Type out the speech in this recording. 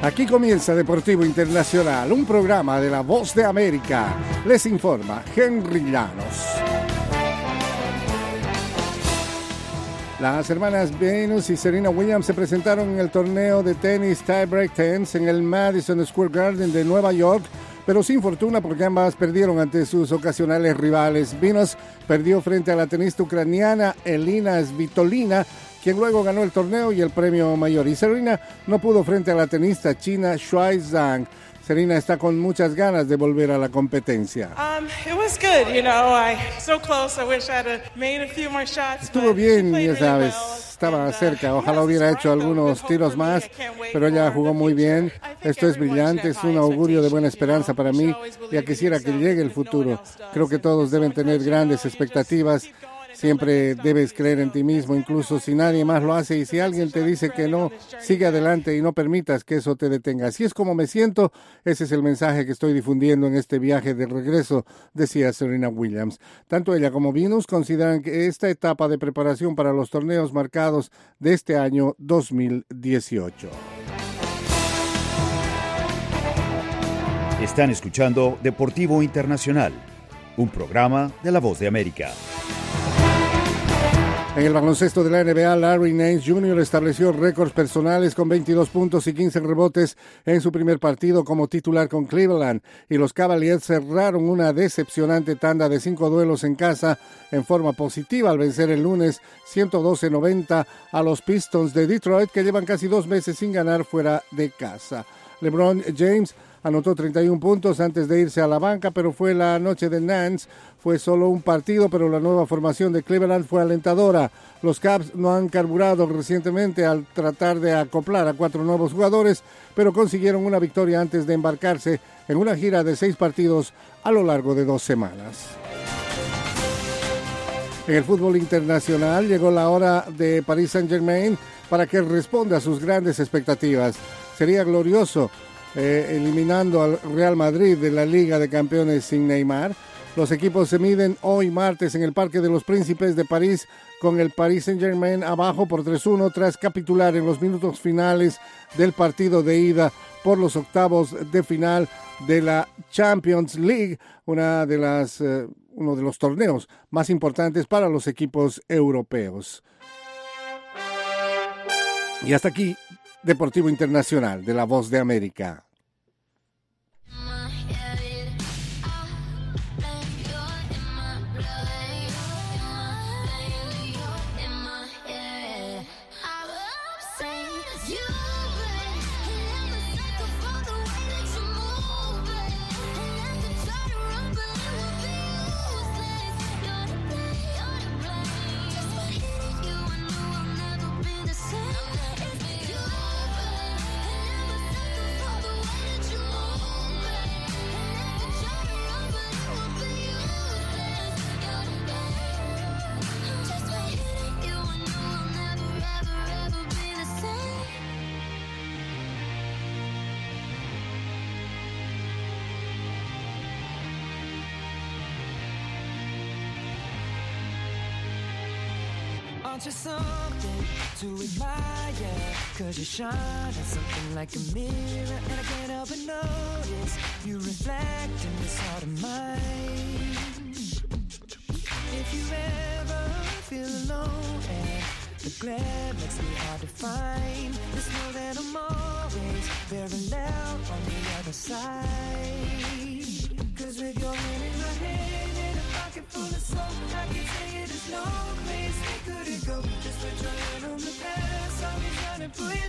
Aquí comienza Deportivo Internacional, un programa de La Voz de América. Les informa Henry Llanos. Las hermanas Venus y Serena Williams se presentaron en el torneo de tenis Tiebreak Tennis en el Madison Square Garden de Nueva York, pero sin fortuna porque ambas perdieron ante sus ocasionales rivales. Venus perdió frente a la tenista ucraniana Elina Svitolina, quien luego ganó el torneo y el premio mayor. Y Serena no pudo frente a la tenista china Shuai Zhang. Serena está con muchas ganas de volver a la competencia. Estuvo bien, ya sabes, estaba cerca. Ojalá hubiera hecho algunos tiros más, pero ella jugó muy bien. Esto es brillante, es un augurio de buena esperanza para mí. Ya quisiera que llegue el futuro. Creo que todos deben tener grandes expectativas. Siempre debes creer en ti mismo, incluso si nadie más lo hace, y si alguien te dice que no, sigue adelante y no permitas que eso te detenga. Así es como me siento, ese es el mensaje que estoy difundiendo en este viaje de regreso, decía Serena Williams. Tanto ella como Venus consideran que esta etapa de preparación para los torneos marcados de este año 2018. Están escuchando Deportivo Internacional, un programa de La Voz de América. En el baloncesto de la NBA, Larry Nance Jr. estableció récords personales con 22 puntos y 15 rebotes en su primer partido como titular con Cleveland, y los Cavaliers cerraron una decepcionante tanda de 5 duelos en casa en forma positiva al vencer el lunes 112-90 a los Pistons de Detroit, que llevan casi 2 meses sin ganar fuera de casa. LeBron James anotó 31 puntos antes de irse a la banca, pero fue la noche de Nance. Fue solo un partido, pero la nueva formación de Cleveland fue alentadora. Los Cavs no han carburado recientemente al tratar de acoplar a 4 nuevos jugadores, pero consiguieron una victoria antes de embarcarse en una gira de 6 partidos a lo largo de 2 semanas. En el fútbol internacional llegó la hora de Paris Saint-Germain para que responda a sus grandes expectativas. Sería glorioso eliminando al Real Madrid de la Liga de Campeones sin Neymar. Los equipos se miden hoy martes en el Parque de los Príncipes de París, con el Paris Saint-Germain abajo por 3-1 tras capitular en los minutos finales del partido de ida por los octavos de final de la Champions League, uno de los torneos más importantes para los equipos europeos. Y hasta aquí, Deportivo Internacional de La Voz de América. Aren't you something to admire? 'Cause you shine at something like a mirror, and I can't help but notice you reflect in this heart of mine. If you ever feel alone and the glare makes me hard to find, just know that I'm always parallel on the other side. 'Cause with your hand in my hand and a pocket full of soul, I can tell you there's no place we couldn't go. Just put your hand on the past, I'll be trying to pull you